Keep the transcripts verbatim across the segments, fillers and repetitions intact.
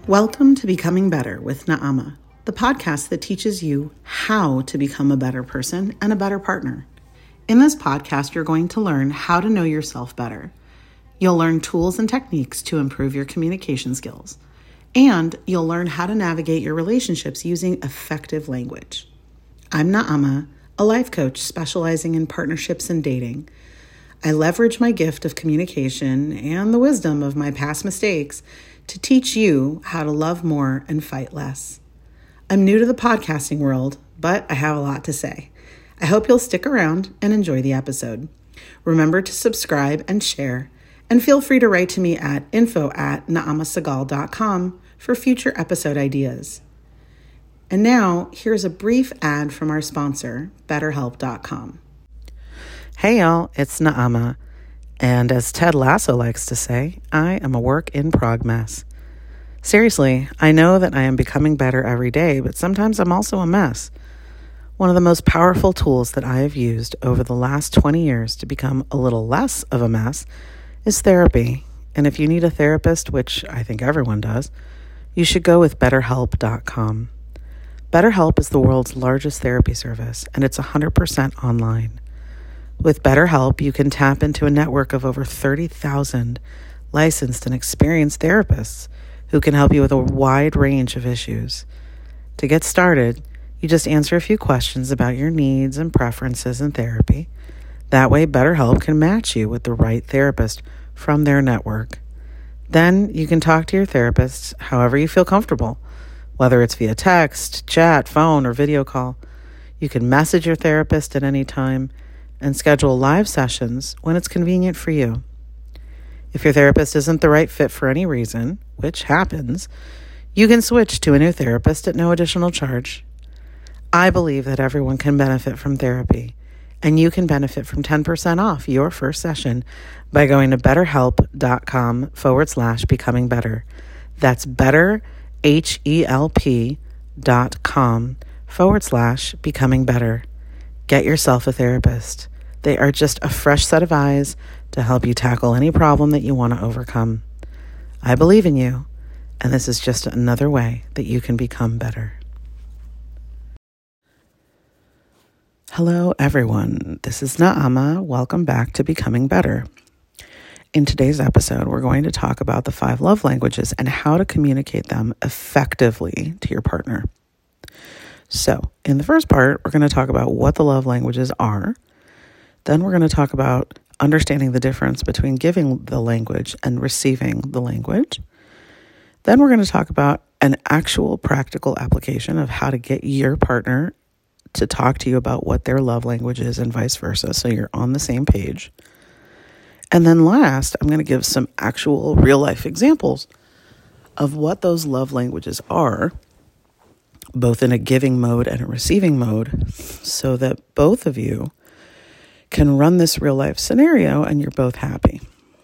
Welcome to Becoming Better with Naama, the podcast that teaches you how to become a better person and a better partner. In this podcast, you're going to learn how to know yourself better. You'll learn tools and techniques to improve your communication skills, and you'll learn how to navigate your relationships using effective language. I'm Naama, a life coach specializing in partnerships and dating. I leverage my gift of communication and the wisdom of my past mistakes to teach you how to love more and fight less. I'm new to the podcasting world, but I have a lot to say. I hope you'll stick around and enjoy the episode. Remember to subscribe and share, and feel free to write to me at info at naamasagal dot com for future episode ideas. And now, here's a brief ad from our sponsor, better help dot com. Hey y'all, it's Naama. And as Ted Lasso likes to say, I am a work in progress. Seriously, I know that I am becoming better every day, but sometimes I'm also a mess. One of the most powerful tools that I have used over the last twenty years to become a little less of a mess is therapy. And if you need a therapist, which I think everyone does, you should go with better help dot com. BetterHelp is the world's largest therapy service, and it's one hundred percent online. With BetterHelp, you can tap into a network of over thirty thousand licensed and experienced therapists who can help you with a wide range of issues. To get started, you just answer a few questions about your needs and preferences in therapy. That way, BetterHelp can match you with the right therapist from their network. Then you can talk to your therapist however you feel comfortable, whether it's via text, chat, phone, or video call. You can message your therapist at any time and schedule live sessions when it's convenient for you. If your therapist isn't the right fit for any reason, which happens, you can switch to a new therapist at no additional charge. I believe that everyone can benefit from therapy, and you can benefit from ten percent off your first session by going to betterhelp.com forward slash becoming better. That's better, H-E-L-P dot com forward slash becoming better. Get yourself a therapist. They are just a fresh set of eyes to help you tackle any problem that you want to overcome. I believe in you, and this is just another way that you can become better. Hello, everyone. This is Naama. Welcome back to Becoming Better. In today's episode, we're going to talk about the five love languages and how to communicate them effectively to your partner. So, in the first part, we're going to talk about what the love languages are. Then we're going to talk about understanding the difference between giving the language and receiving the language. Then we're going to talk about an actual practical application of how to get your partner to talk to you about what their love language is and vice versa, so you're on the same page. And then last, I'm going to give some actual real-life examples of what those love languages are, both in a giving mode and a receiving mode, so that both of you can run this real life scenario and you're both happy.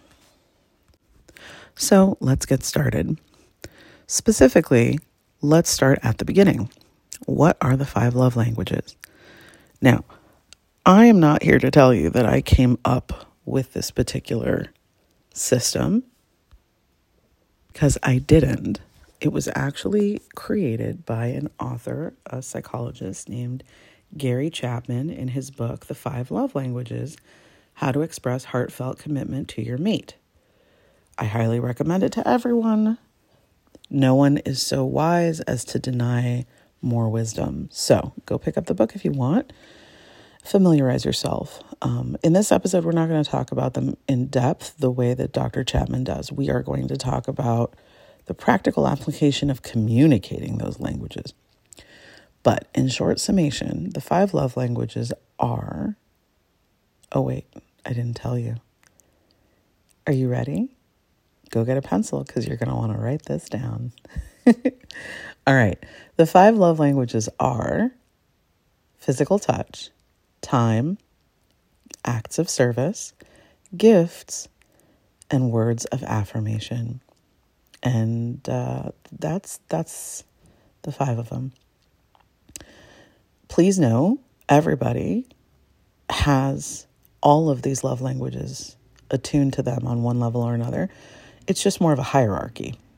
So let's get started. Specifically, let's start at the beginning. What are the five love languages? Now, I am not here to tell you that I came up with this particular system, because I didn't. It was actually created by an author, a psychologist named Gary Chapman, in his book, The Five Love Languages, How to Express Heartfelt Commitment to Your Mate. I highly recommend it to everyone. No one is so wise as to deny more wisdom. So go pick up the book if you want. Familiarize yourself. Um, in this episode, we're not going to talk about them in depth the way that Doctor Chapman does. We are going to talk about the practical application of communicating those languages. But in short summation, the five love languages are... Oh, wait, I didn't tell you. Are you ready? Go get a pencil because you're going to want to write this down. All right. The five love languages are physical touch, time, acts of service, gifts, and words of affirmation. And uh, that's that's the five of them. Please know everybody has all of these love languages attuned to them on one level or another. It's just more of a hierarchy.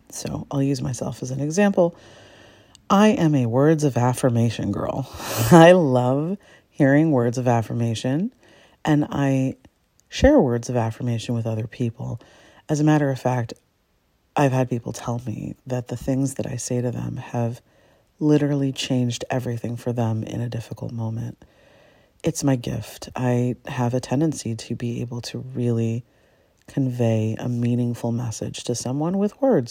So I'll use myself as an example. I am a words of affirmation girl. I love hearing words of affirmation, and I share words of affirmation with other people. As a matter of fact, I've had people tell me that the things that I say to them have literally changed everything for them in a difficult moment. It's my gift. I have a tendency to be able to really convey a meaningful message to someone with words.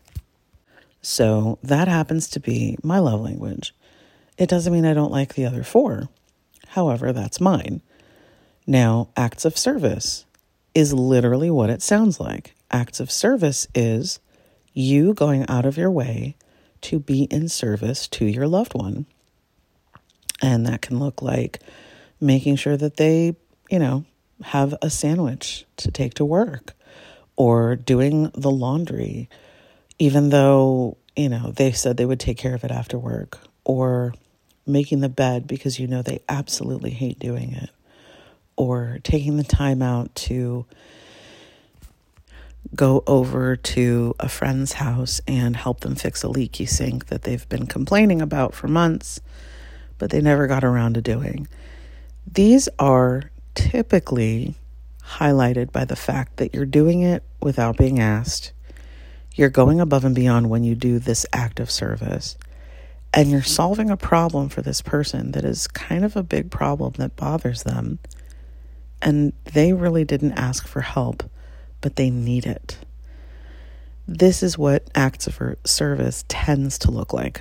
So that happens to be my love language. It doesn't mean I don't like the other four. However, that's mine. Now, acts of service is literally what it sounds like. Acts of service is you going out of your way to be in service to your loved one. And that can look like making sure that they, you know, have a sandwich to take to work, or doing the laundry, even though, you know, they said they would take care of it after work, or making the bed because you know they absolutely hate doing it, or taking the time out to go over to a friend's house and help them fix a leaky sink that they've been complaining about for months, but they never got around to doing. These are typically highlighted by the fact that you're doing it without being asked. You're going above and beyond when you do this act of service, and you're solving a problem for this person that is kind of a big problem that bothers them, and they really didn't ask for help, but they need it. This is what acts of service tends to look like.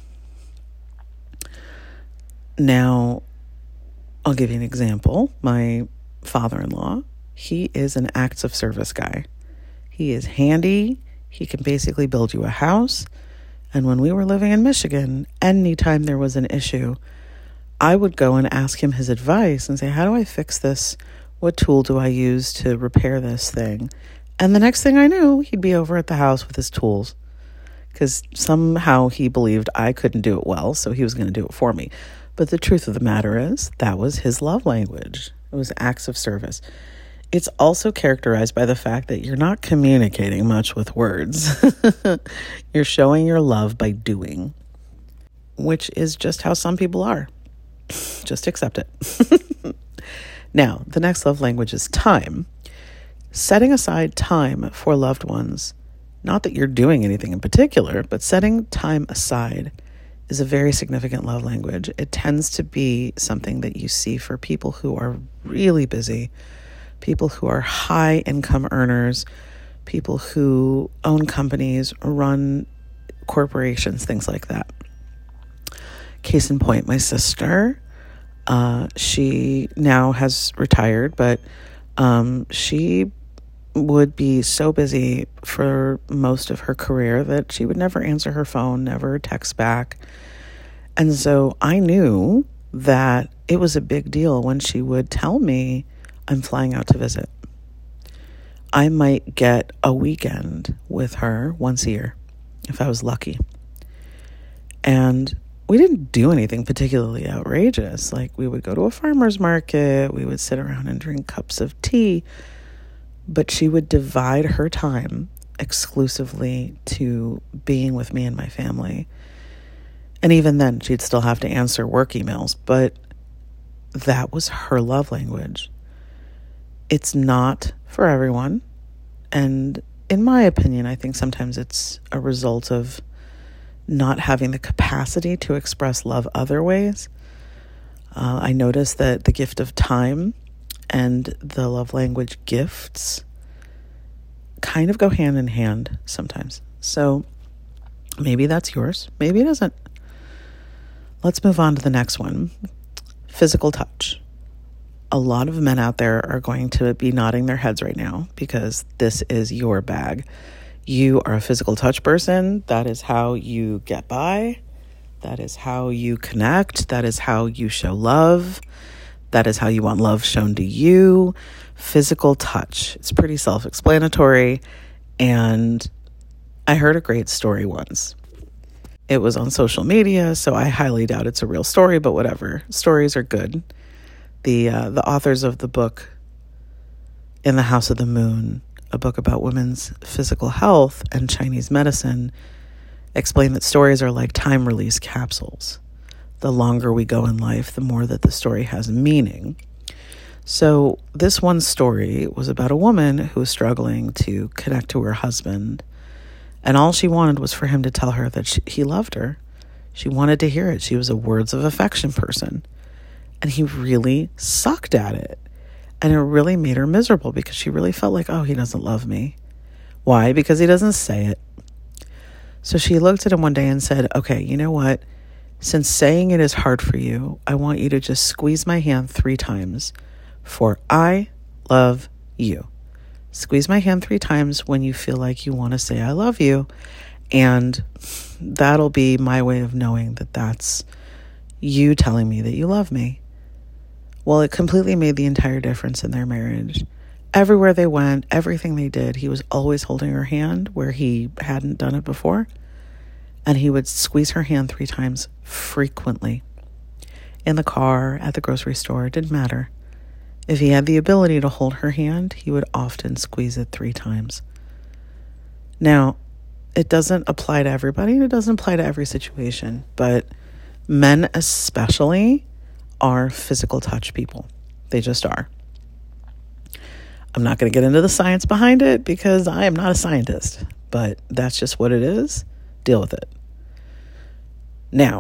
Now, I'll give you an example. My father-in-law, he is an acts of service guy. He is handy. He can basically build you a house. And when we were living in Michigan, anytime there was an issue, I would go and ask him his advice and say, how do I fix this? What tool do I use to repair this thing? And the next thing I knew, he'd be over at the house with his tools, because somehow he believed I couldn't do it well, so he was going to do it for me. But the truth of the matter is, that was his love language. It was acts of service. It's also characterized by the fact that you're not communicating much with words. You're showing your love by doing, which is just how some people are. Just accept it. Now, the next love language is time. Setting aside time for loved ones, not that you're doing anything in particular, but setting time aside is a very significant love language. It tends to be something that you see for people who are really busy, people who are high income earners, people who own companies, run corporations, things like that. Case in point, my sister, uh, she now has retired, but um, she would be so busy for most of her career that she would never answer her phone, never text back. And so I knew that it was a big deal when she would tell me, I'm flying out to visit. I might get a weekend with her once a year, if I was lucky. And we didn't do anything particularly outrageous. Like, we would go to a farmer's market, we would sit around and drink cups of tea, but she would divide her time exclusively to being with me and my family. And even then, she'd still have to answer work emails, but that was her love language. It's not for everyone. And in my opinion, I think sometimes it's a result of not having the capacity to express love other ways. Uh, I noticed that the gift of time and the love language gifts kind of go hand in hand sometimes. So maybe that's yours. Maybe it isn't. Let's move on to the next one. Physical touch. A lot of men out there are going to be nodding their heads right now because this is your bag. You are a physical touch person. That is how you get by. That is how you connect. That is how you show love. That is how you want love shown to you. Physical touch. It's pretty self-explanatory. And I heard a great story once. It was on social media, so I highly doubt it's a real story, but whatever. Stories are good. The uh, the authors of the book In the House of the Moon a book about women's physical health and Chinese medicine, explained that stories are like time release capsules. The longer we go in life, the more that the story has meaning. So this one story was about a woman who was struggling to connect to her husband, and all she wanted was for him to tell her that she, he loved her. She wanted to hear it. She was a words of affection person, and he really sucked at it. And it really made her miserable because she really felt like, oh, he doesn't love me. Why? Because he doesn't say it. So she looked at him one day and said, okay, you know what? Since saying it is hard for you, I want you to just squeeze my hand three times for I love you. Squeeze my hand three times when you feel like you want to say I love you. And that'll be my way of knowing that that's you telling me that you love me. Well, it completely made the entire difference in their marriage. Everywhere they went, everything they did, he was always holding her hand where he hadn't done it before. And he would squeeze her hand three times frequently. In the car, at the grocery store, it didn't matter. If he had the ability to hold her hand, he would often squeeze it three times. Now, it doesn't apply to everybody, and it doesn't apply to every situation, but men especially are physical touch people. They just are. I'm not going to get into the science behind it because I am not a scientist, but that's just what it is. Deal with it. Now,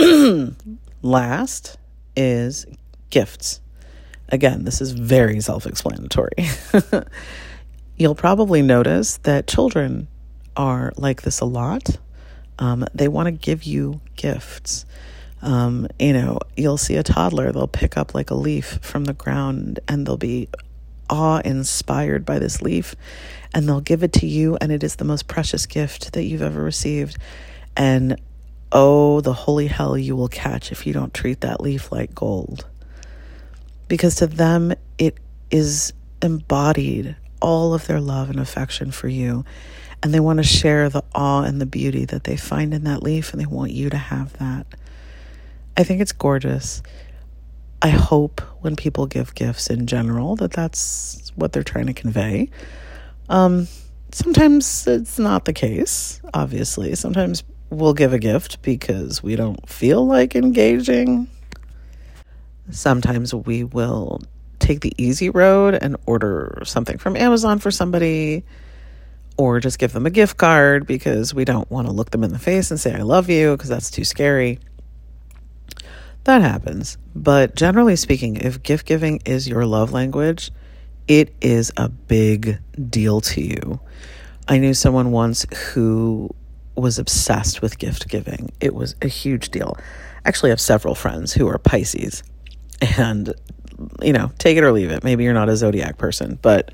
last is gifts. Again, this is very self-explanatory. You'll probably notice that children are like this a lot. Um, they want to give you gifts. Um, you know, you'll see a toddler, they'll pick up like a leaf from the ground and they'll be awe-inspired by this leaf and they'll give it to you, and it is the most precious gift that you've ever received. And oh, the holy hell you will catch if you don't treat that leaf like gold. Because to them, it is embodied all of their love and affection for you. And they want to share the awe and the beauty that they find in that leaf, and they want you to have that. I think it's gorgeous. I hope when people give gifts in general that that's what they're trying to convey. Um, sometimes it's not the case, obviously. Sometimes we'll give a gift because we don't feel like engaging. Sometimes we will take the easy road and order something from Amazon for somebody, or just give them a gift card because we don't want to look them in the face and say, I love you, because that's too scary. That happens. But generally speaking, if gift giving is your love language, it is a big deal to you. I knew someone once who was obsessed with gift giving. It was a huge deal. Actually, I have several friends who are Pisces. And, you know, take it or leave it. Maybe you're not a zodiac person, but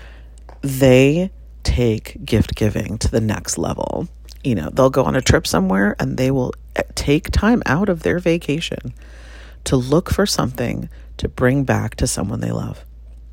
they take gift giving to the next level. You know, they'll go on a trip somewhere and they will take time out of their vacation to look for something to bring back to someone they love.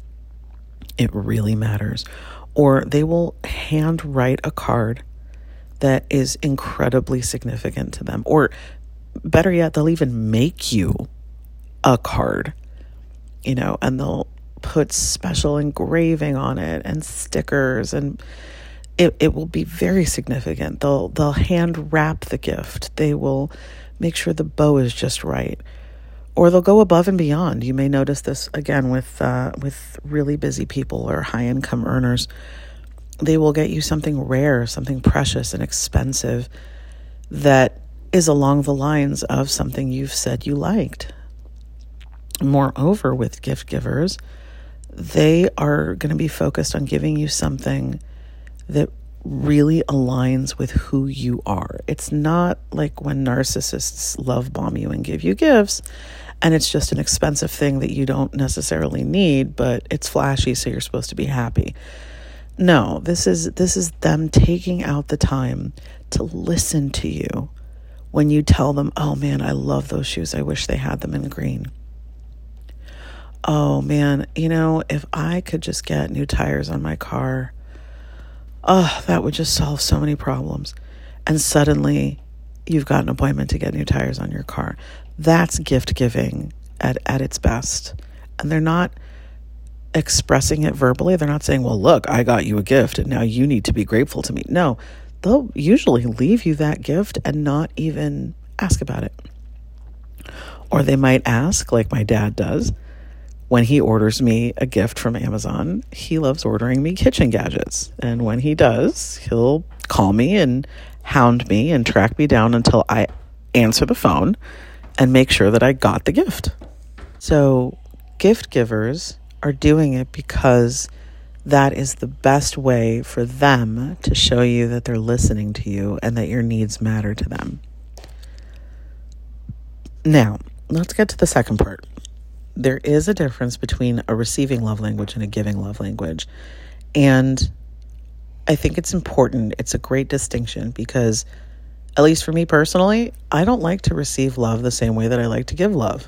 It really matters. Or they will hand write a card that is incredibly significant to them. Or better yet, they'll even make you a card, you know, and they'll put special engraving on it and stickers, and it, it will be very significant. They'll they'll hand wrap the gift. They will make sure the bow is just right, or they'll go above and beyond. You may notice this again with uh, with really busy people or high income earners. They will get you something rare, something precious and expensive that is along the lines of something you've said you liked. Moreover, with gift givers, they are going to be focused on giving you something that really aligns with who you are. It's not like when narcissists love bomb you and give you gifts, and it's just an expensive thing that you don't necessarily need, but it's flashy, so you're supposed to be happy. No, this is this is them taking out the time to listen to you when you tell them, oh man, I love those shoes. I wish they had them in green. Oh man, you know, if I could just get new tires on my car, oh, that would just solve so many problems. And suddenly you've got an appointment to get new tires on your car. That's gift giving at, at its best. And they're not expressing it verbally. They're not saying, well, look, I got you a gift and now you need to be grateful to me. No, they'll usually leave you that gift and not even ask about it. Or they might ask, like my dad does, when he orders me a gift from Amazon. He loves ordering me kitchen gadgets. And when he does, he'll call me and hound me and track me down until I answer the phone and make sure that I got the gift. So gift givers are doing it because that is the best way for them to show you that they're listening to you and that your needs matter to them. Now, let's get to the second part. There is a difference between a receiving love language and a giving love language. And I think it's important. It's a great distinction because, at least for me personally, I don't like to receive love the same way that I like to give love.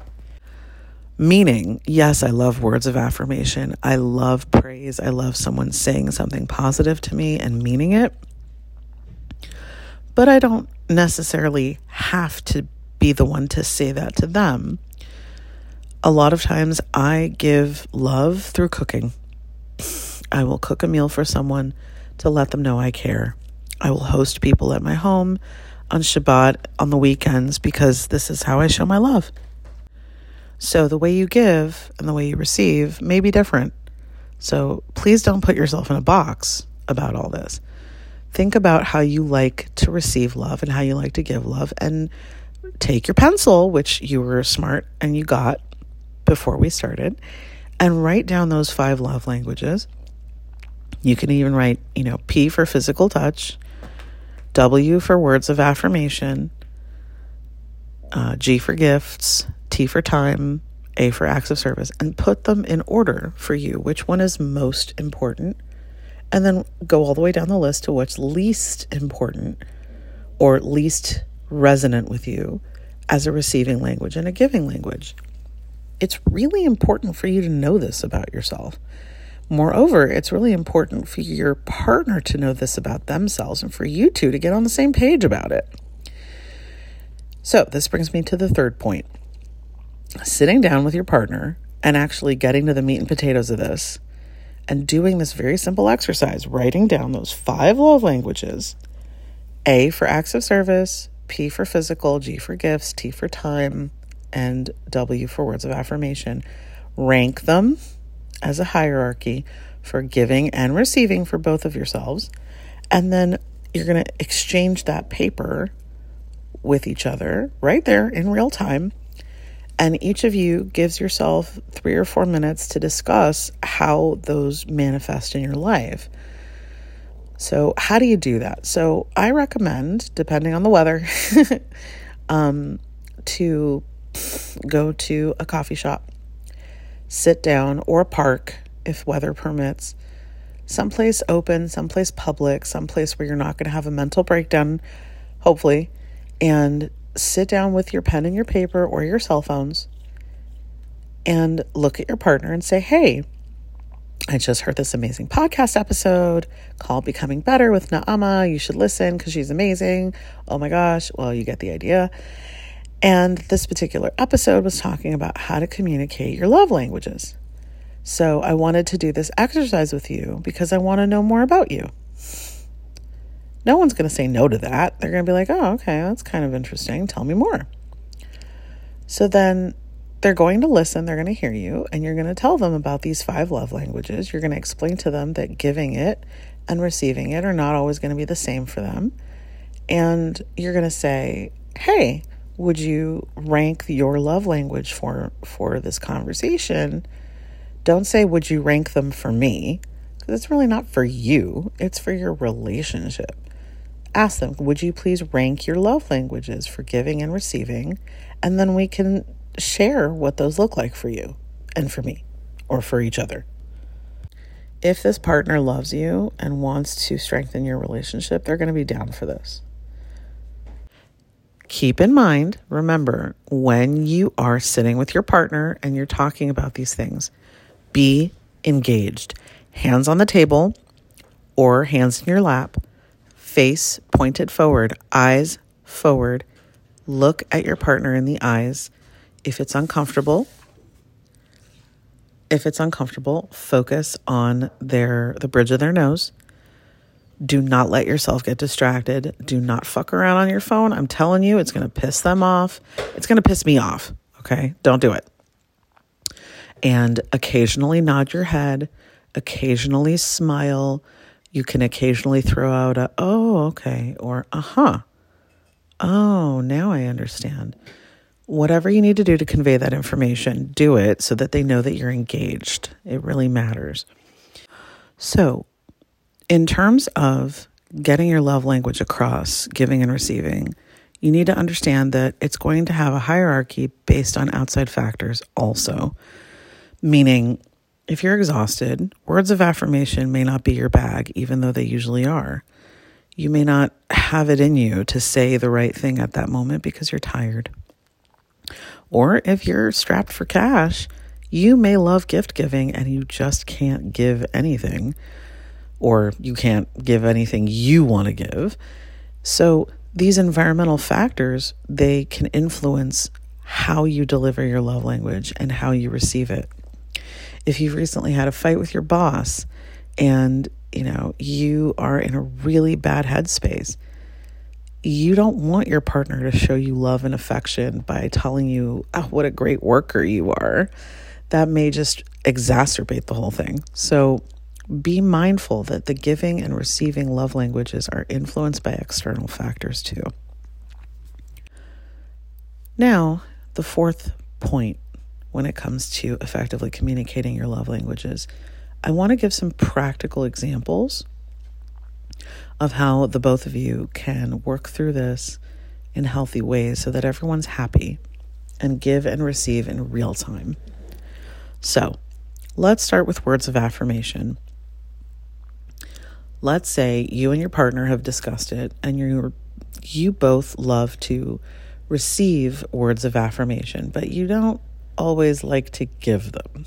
Meaning, yes, I love words of affirmation. I love praise. I love someone saying something positive to me and meaning it. But I don't necessarily have to be the one to say that to them. A lot of times I give love through cooking. I will cook a meal for someone to let them know I care. I will host people at my home on Shabbat on the weekends because this is how I show my love. So the way you give and the way you receive may be different. So please don't put yourself in a box about all this. Think about how you like to receive love and how you like to give love, and take your pencil, which you were smart and you got before we started, and write down those five love languages. You can even write, you know, P for physical touch, W for words of affirmation, uh, G for gifts, T for time, A for acts of service, and put them in order for you. Which one is most important? And then go all the way down the list to what's least important or least resonant with you as a receiving language and a giving language. It's really important for you to know this about yourself. Moreover, it's really important for your partner to know this about themselves and for you two to get on the same page about it. So this brings me to the third point. Sitting down with your partner and actually getting to the meat and potatoes of this and doing this very simple exercise, writing down those five love languages, A for acts of service, P for physical, G for gifts, T for time, and W for words of affirmation. Rank them as a hierarchy for giving and receiving for both of yourselves. And then you're going to exchange that paper with each other right there in real time. And each of you gives yourself three or four minutes to discuss how those manifest in your life. So how do you do that? So I recommend, depending on the weather, um, to go to a coffee shop, sit down, or a park if weather permits, someplace open, someplace public, someplace where you're not going to have a mental breakdown, hopefully, and sit down with your pen and your paper or your cell phones and look at your partner and say, hey, I just heard this amazing podcast episode called Becoming Better with Naama. You should listen because she's amazing. Oh my gosh. Well, you get the idea. And this particular episode was talking about how to communicate your love languages. So I wanted to do this exercise with you because I want to know more about you. No one's going to say no to that. They're going to be like, oh, okay, that's kind of interesting. Tell me more. So then they're going to listen. They're going to hear you. And you're going to tell them about these five love languages. You're going to explain to them that giving it and receiving it are not always going to be the same for them. And you're going to say, hey, would you rank your love language for, for this conversation? Don't say, would you rank them for me? Because it's really not for you. It's for your relationship. Ask them, would you please rank your love languages for giving and receiving? And then we can share what those look like for you and for me or for each other. If this partner loves you and wants to strengthen your relationship, they're going to be down for this. Keep in mind, remember, when you are sitting with your partner and you're talking about these things, be engaged. Hands on the table or hands in your lap, face pointed forward, eyes forward. Look at your partner in the eyes. If it's uncomfortable, if it's uncomfortable, focus on their the bridge of their nose. Do not let yourself get distracted. Do not fuck around on your phone. I'm telling you, it's going to piss them off. It's going to piss me off. Okay? Don't do it. And occasionally nod your head. Occasionally smile. You can occasionally throw out a, oh, okay, or uh-huh. Oh, now I understand. Whatever you need to do to convey that information, do it so that they know that you're engaged. It really matters. So, in terms of getting your love language across, giving and receiving, you need to understand that it's going to have a hierarchy based on outside factors also. Meaning, if you're exhausted, words of affirmation may not be your bag, even though they usually are. You may not have it in you to say the right thing at that moment because you're tired. Or if you're strapped for cash, you may love gift giving and you just can't give anything. Or you can't give anything you want to give. So these environmental factors, they can influence how you deliver your love language and how you receive it. If you've recently had a fight with your boss and, you know, you are in a really bad headspace, you don't want your partner to show you love and affection by telling you, oh, what a great worker you are. That may just exacerbate the whole thing. So be mindful that the giving and receiving love languages are influenced by external factors too. Now, the fourth point when it comes to effectively communicating your love languages, I want to give some practical examples of how the both of you can work through this in healthy ways so that everyone's happy and give and receive in real time. So, let's start with words of affirmation. Let's say you and your partner have discussed it and you you both love to receive words of affirmation, but you don't always like to give them.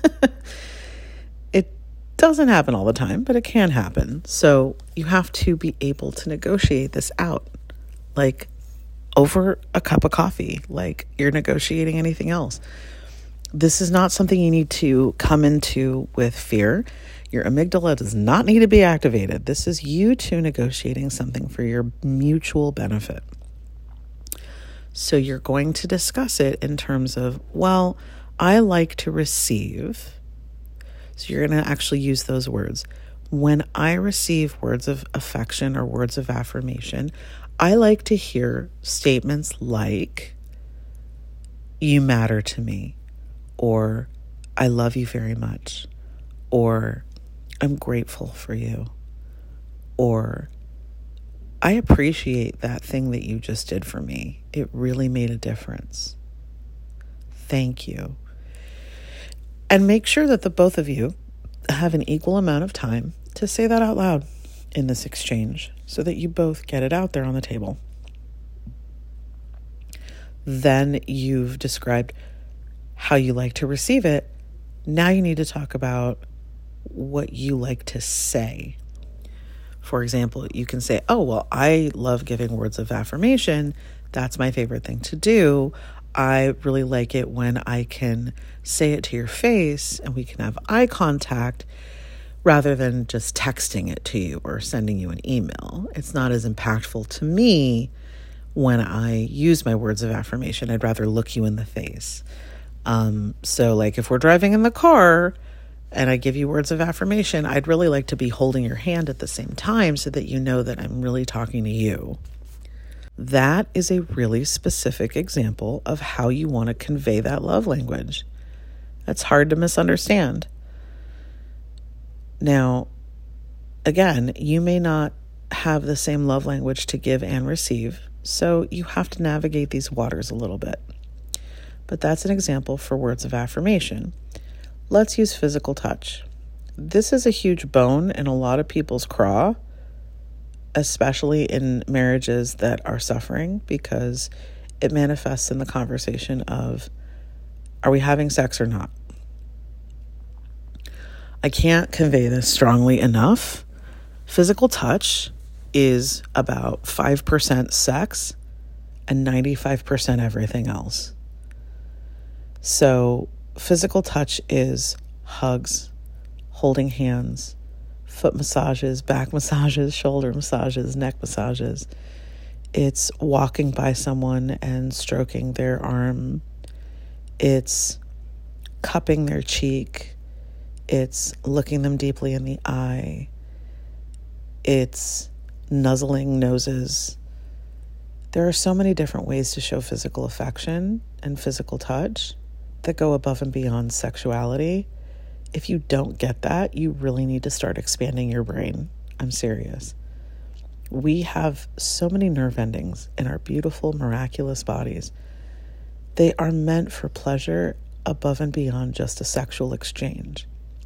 It doesn't happen all the time, but it can happen. So you have to be able to negotiate this out, like over a cup of coffee, like you're negotiating anything else. This is not something you need to come into with fear. Your amygdala does not need to be activated. This is you two negotiating something for your mutual benefit. So you're going to discuss it in terms of, well, I like to receive. So you're going to actually use those words. When I receive words of affection or words of affirmation, I like to hear statements like, you matter to me, or I love you very much, or I'm grateful for you, or I appreciate that thing that you just did for me. It really made a difference. Thank you. And make sure that the both of you have an equal amount of time to say that out loud in this exchange so that you both get it out there on the table. Then you've described how you like to receive it. Now you need to talk about what you like to say. For example, you can say, oh, well, I love giving words of affirmation. That's my favorite thing to do. I really like it when I can say it to your face and we can have eye contact rather than just texting it to you or sending you an email. It's not as impactful to me when I use my words of affirmation. I'd rather look you in the face. Um, so like if we're driving in the car and I give you words of affirmation, I'd really like to be holding your hand at the same time so that you know that I'm really talking to you. That is a really specific example of how you want to convey that love language. That's hard to misunderstand. Now, again, you may not have the same love language to give and receive, so you have to navigate these waters a little bit. But that's an example for words of affirmation. Let's use physical touch. This is a huge bone in a lot of people's craw, especially in marriages that are suffering, because it manifests in the conversation of, are we having sex or not? I can't convey this strongly enough. Physical touch is about five percent sex and ninety-five percent everything else. So physical touch is hugs, holding hands, foot massages, back massages, shoulder massages, neck massages. It's walking by someone and stroking their arm. It's cupping their cheek. It's looking them deeply in the eye. It's nuzzling noses. There are so many different ways to show physical affection and physical touch that go above and beyond sexuality. If you don't get that, you really need to start expanding your brain. I'm serious. We have so many nerve endings in our beautiful, miraculous bodies. They are meant for pleasure above and beyond just a sexual exchange.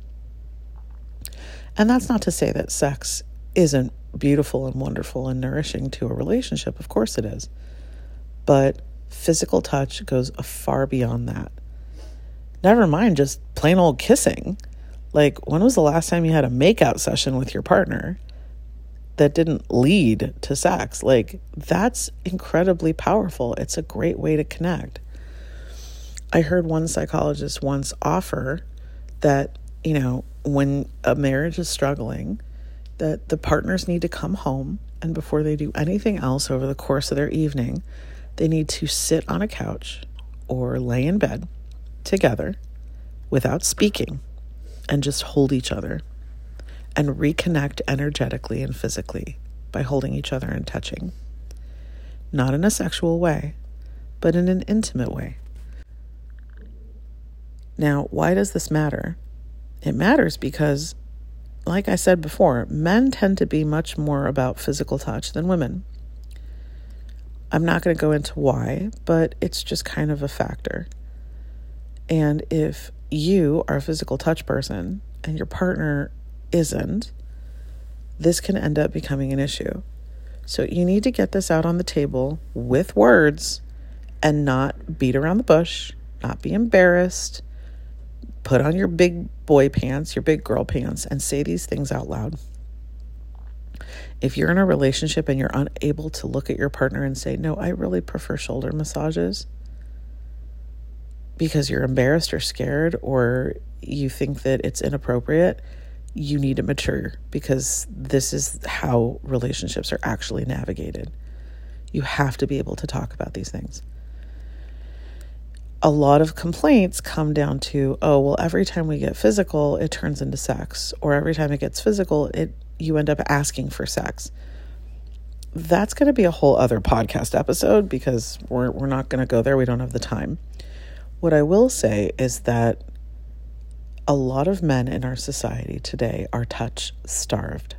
And that's not to say that sex isn't beautiful and wonderful and nourishing to a relationship. Of course it is. But physical touch goes far beyond that. Never mind just plain old kissing. Like, when was the last time you had a makeout session with your partner that didn't lead to sex? Like, that's incredibly powerful. It's a great way to connect. I heard one psychologist once offer that, you know, when a marriage is struggling, that the partners need to come home, and before they do anything else over the course of their evening, they need to sit on a couch or lay in bed together without speaking and just hold each other and reconnect energetically and physically by holding each other and touching. Not in a sexual way, but in an intimate way. Now, why does this matter? It matters because, like I said before, men tend to be much more about physical touch than women. I'm not going to go into why, but it's just kind of a factor. And if you are a physical touch person and your partner isn't, this can end up becoming an issue. So you need to get this out on the table with words and not beat around the bush, not be embarrassed. Put on your big boy pants, your big girl pants, and say these things out loud. If you're in a relationship and you're unable to look at your partner and say, no, I really prefer shoulder massages, because you're embarrassed or scared or you think that it's inappropriate, you need to mature, because this is how relationships are actually navigated. You have to be able to talk about these things. A lot of complaints come down to, oh, well, every time we get physical, it turns into sex. Or every time it gets physical, it you end up asking for sex. That's going to be a whole other podcast episode, because we're we're not going to go there. We don't have the time. What I will say is that a lot of men in our society today are touch starved.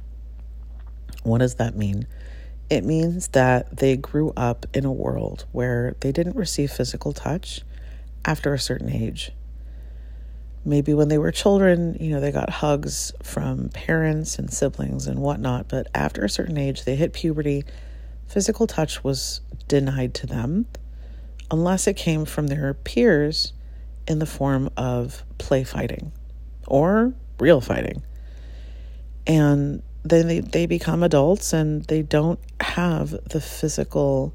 What does that mean? It means that they grew up in a world where they didn't receive physical touch after a certain age. Maybe when they were children, you know, they got hugs from parents and siblings and whatnot, but after a certain age, they hit puberty, physical touch was denied to them unless it came from their peers in the form of play fighting or real fighting. And then they, they become adults and they don't have the physical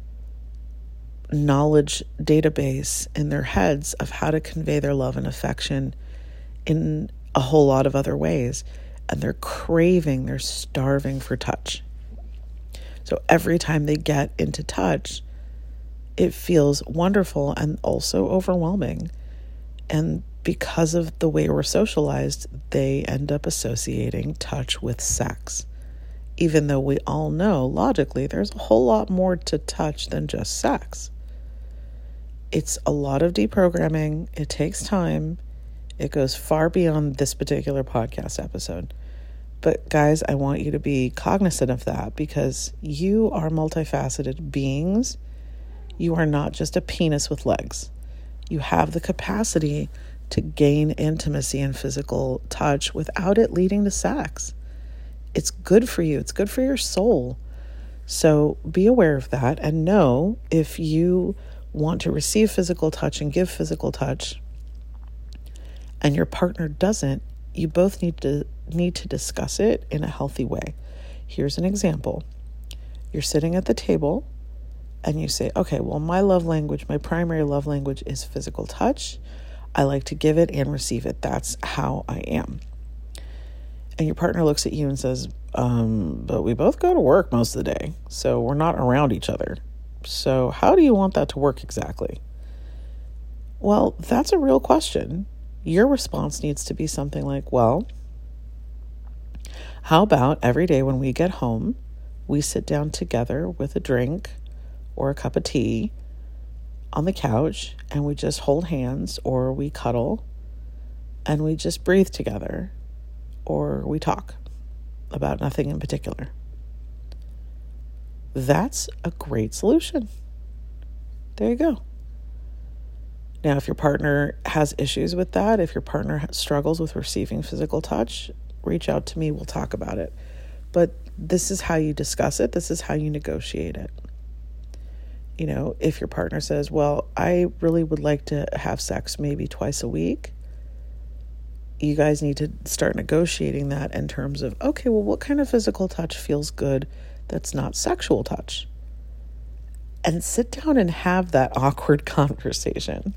knowledge database in their heads of how to convey their love and affection in a whole lot of other ways. And they're craving, they're starving for touch. So every time they get into touch, it feels wonderful and also overwhelming. And because of the way we're socialized, they end up associating touch with sex. Even though we all know, logically, there's a whole lot more to touch than just sex. It's a lot of deprogramming. It takes time. It goes far beyond this particular podcast episode. But guys, I want you to be cognizant of that, because you are multifaceted beings. You are not just a penis with legs. You have the capacity to gain intimacy and physical touch without it leading to sex. It's good for you. It's good for your soul. So be aware of that and know if you want to receive physical touch and give physical touch and your partner doesn't, you both need to need to discuss it in a healthy way. Here's an example. You're sitting at the table and you say, okay, well, my love language, my primary love language is physical touch. I like to give it and receive it. That's how I am. And your partner looks at you and says, um, but we both go to work most of the day, so we're not around each other. So how do you want that to work exactly? Well, that's a real question. Your response needs to be something like, well, how about every day when we get home, we sit down together with a drink or a cup of tea on the couch and we just hold hands, or we cuddle and we just breathe together, or we talk about nothing in particular. That's a great solution. There you go. Now, if your partner has issues with that, if your partner struggles with receiving physical touch, reach out to me. We'll talk about it. But this is how you discuss it. This is how you negotiate it. You know, if your partner says, well, I really would like to have sex maybe twice a week, you guys need to start negotiating that in terms of, okay, well, what kind of physical touch feels good that's not sexual touch? And sit down and have that awkward conversation.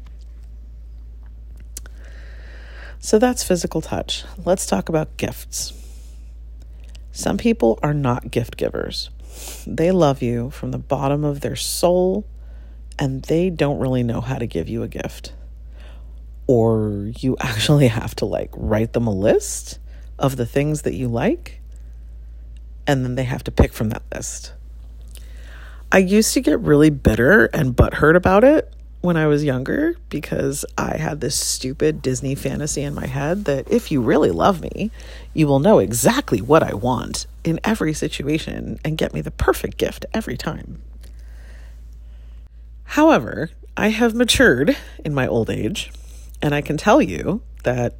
So that's physical touch. Let's talk about gifts. Some people are not gift givers. They love you from the bottom of their soul, and they don't really know how to give you a gift. Or you actually have to like write them a list of the things that you like, and then they have to pick from that list. I used to get really bitter and butthurt about it when I was younger, because I had this stupid Disney fantasy in my head that if you really love me, you will know exactly what I want in every situation and get me the perfect gift every time. However, I have matured in my old age, and I can tell you that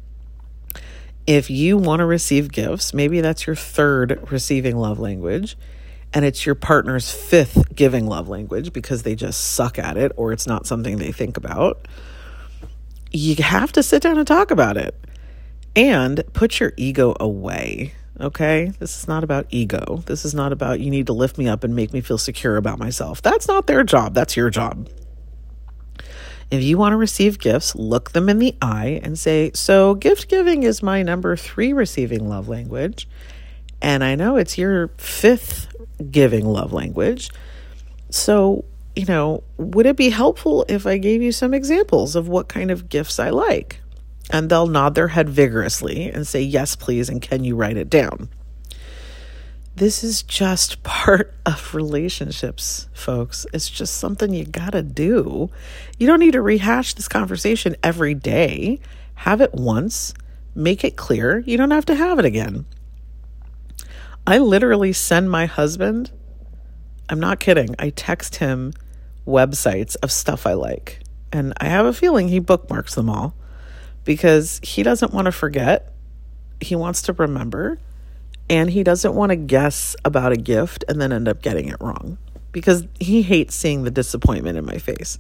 if you want to receive gifts, maybe that's your third receiving love language, and it's your partner's fifth giving love language because they just suck at it or it's not something they think about, you have to sit down and talk about it and put your ego away, okay? This is not about ego. This is not about you need to lift me up and make me feel secure about myself. That's not their job. That's your job. If you want to receive gifts, look them in the eye and say, so gift giving is my number three receiving love language. And I know it's your fifth giving love language. So, you know, would it be helpful if I gave you some examples of what kind of gifts I like? And they'll nod their head vigorously and say, yes, please. And can you write it down? This is just part of relationships, folks. It's just something you gotta do. You don't need to rehash this conversation every day. Have it once, make it clear. You don't have to have it again. I literally send my husband, I'm not kidding, I text him websites of stuff I like. And I have a feeling he bookmarks them all because he doesn't want to forget. He wants to remember. And he doesn't want to guess about a gift and then end up getting it wrong because he hates seeing the disappointment in my face.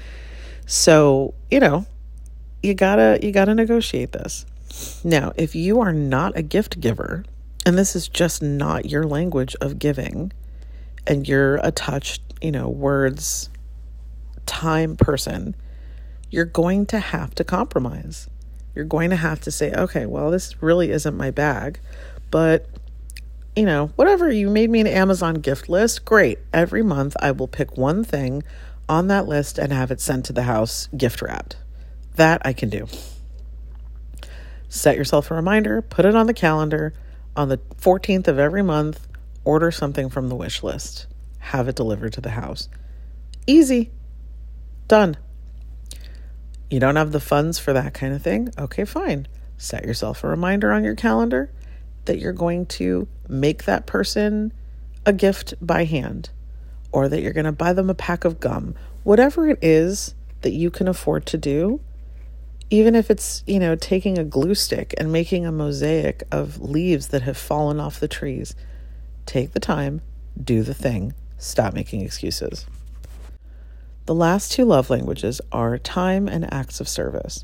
So, you know, you gotta, you gotta negotiate this. Now, if you are not a gift giver, and this is just not your language of giving, and you're a touch, you know, words, time person, you're going to have to compromise. You're going to have to say, okay, well, this really isn't my bag. But, you know, whatever, you made me an Amazon gift list, great. Every month I will pick one thing on that list and have it sent to the house gift wrapped. That I can do. Set yourself a reminder, put it on the calendar. On the fourteenth of every month, order something from the wish list. Have it delivered to the house. Easy. Done. You don't have the funds for that kind of thing? Okay, fine. Set yourself a reminder on your calendar that you're going to make that person a gift by hand, or that you're going to buy them a pack of gum. Whatever it is that you can afford to do, even if it's, you know, taking a glue stick and making a mosaic of leaves that have fallen off the trees, take the time, do the thing, stop making excuses. The last two love languages are time and acts of service.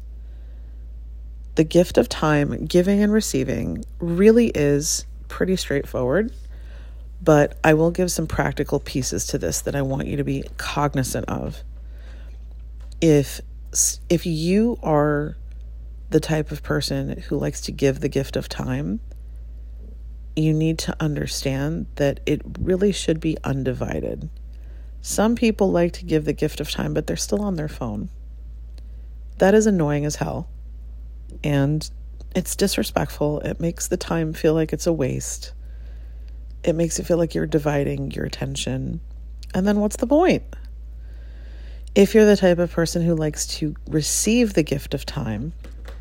The gift of time, giving and receiving, really is pretty straightforward, but I will give some practical pieces to this that I want you to be cognizant of. If if you are the type of person who likes to give the gift of time, you need to understand that it really should be undivided. Some people like to give the gift of time, but they're still on their phone. That is annoying as hell. And it's disrespectful. It makes the time feel like it's a waste. It makes it feel like you're dividing your attention. And then what's the point? If you're the type of person who likes to receive the gift of time,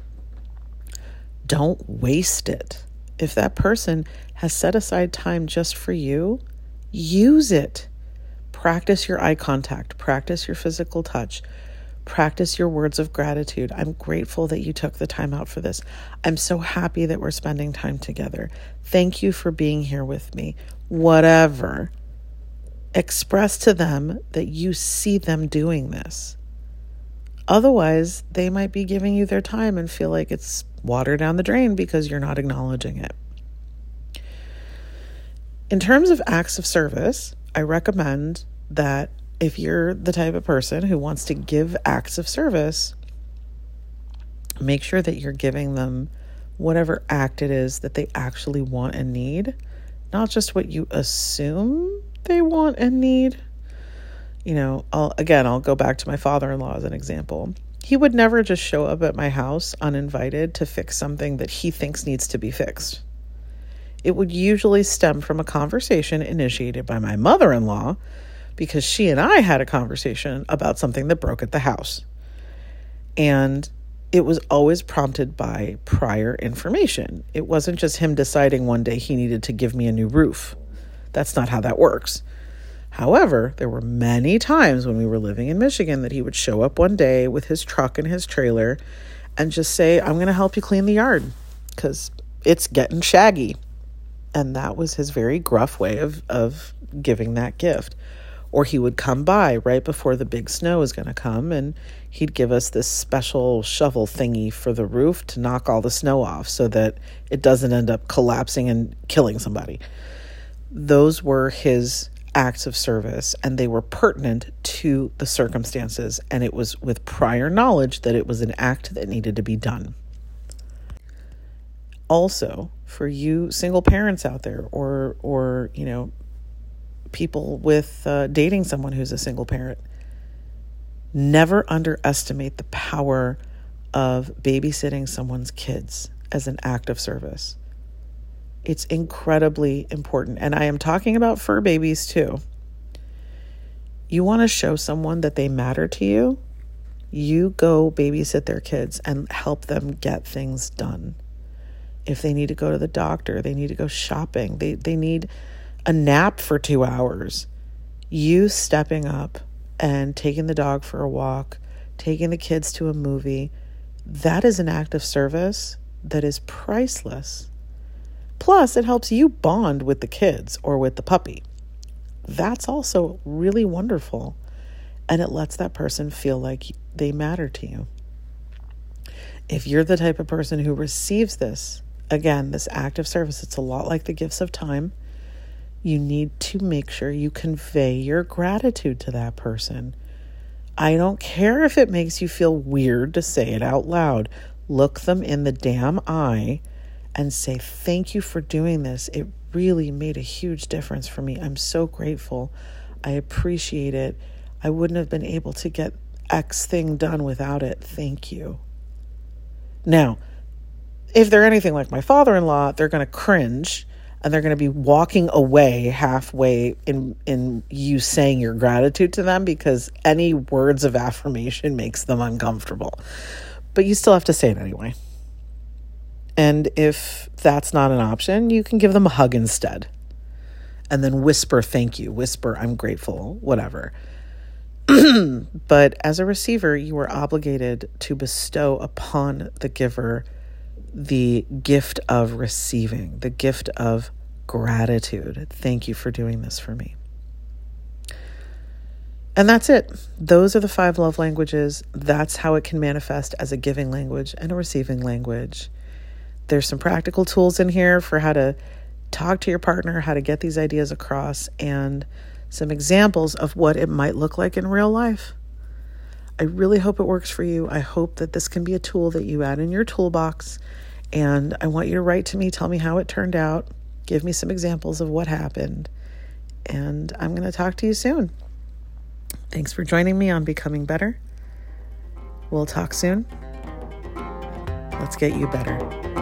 don't waste it. If that person has set aside time just for you, use it. Practice your eye contact. Practice your physical touch. Practice your words of gratitude. I'm grateful that you took the time out for this. I'm so happy that we're spending time together. Thank you for being here with me. Whatever. Express to them that you see them doing this. Otherwise, they might be giving you their time and feel like it's water down the drain because you're not acknowledging it. In terms of acts of service, I recommend that if you're the type of person who wants to give acts of service, make sure that you're giving them whatever act it is that they actually want and need, not just what you assume they want and need. You know, I'll, again, I'll go back to my father-in-law as an example. He would never just show up at my house uninvited to fix something that he thinks needs to be fixed. It would usually stem from a conversation initiated by my mother-in-law because she and I had a conversation about something that broke at the house. And it was always prompted by prior information. It wasn't just him deciding one day he needed to give me a new roof. That's not how that works. However, there were many times when we were living in Michigan that he would show up one day with his truck and his trailer and just say, I'm going to help you clean the yard because it's getting shaggy. And that was his very gruff way of, of giving that gift. Or he would come by right before the big snow was going to come, and he'd give us this special shovel thingy for the roof to knock all the snow off so that it doesn't end up collapsing and killing somebody. Those were his acts of service, and they were pertinent to the circumstances, and it was with prior knowledge that it was an act that needed to be done. Also, for you single parents out there, or, or you know, people with uh, dating someone who's a single parent, never underestimate the power of babysitting someone's kids as an act of service. It's incredibly important. And I am talking about fur babies too. You want to show someone that they matter to you, you go babysit their kids and help them get things done. If they need to go to the doctor, they need to go shopping, they they need a nap for two hours. You stepping up and taking the dog for a walk, taking the kids to a movie, that is an act of service that is priceless. Plus, it helps you bond with the kids or with the puppy. That's also really wonderful. And it lets that person feel like they matter to you. If you're the type of person who receives this, again, this act of service, it's a lot like the gifts of time. You need to make sure you convey your gratitude to that person. I don't care if it makes you feel weird to say it out loud. Look them in the damn eye and say, thank you for doing this. It really made a huge difference for me. I'm so grateful. I appreciate it. I wouldn't have been able to get X thing done without it. Thank you. Now, if they're anything like my father-in-law, they're going to cringe and they're going to be walking away halfway in, in you saying your gratitude to them because any words of affirmation makes them uncomfortable. But you still have to say it anyway. And if that's not an option, you can give them a hug instead. And then whisper, thank you, whisper, I'm grateful, whatever. But as a receiver, you are obligated to bestow upon the giver the gift of receiving, the gift of gratitude. Thank you for doing this for me. And that's it. Those are the five love languages. That's how it can manifest as a giving language and a receiving language. There's some practical tools in here for how to talk to your partner, how to get these ideas across, and some examples of what it might look like in real life. I really hope it works for you. I hope that this can be a tool that you add in your toolbox. And I want you to write to me, tell me how it turned out, give me some examples of what happened. And I'm going to talk to you soon. Thanks for joining me on Becoming Better. We'll talk soon. Let's get you better.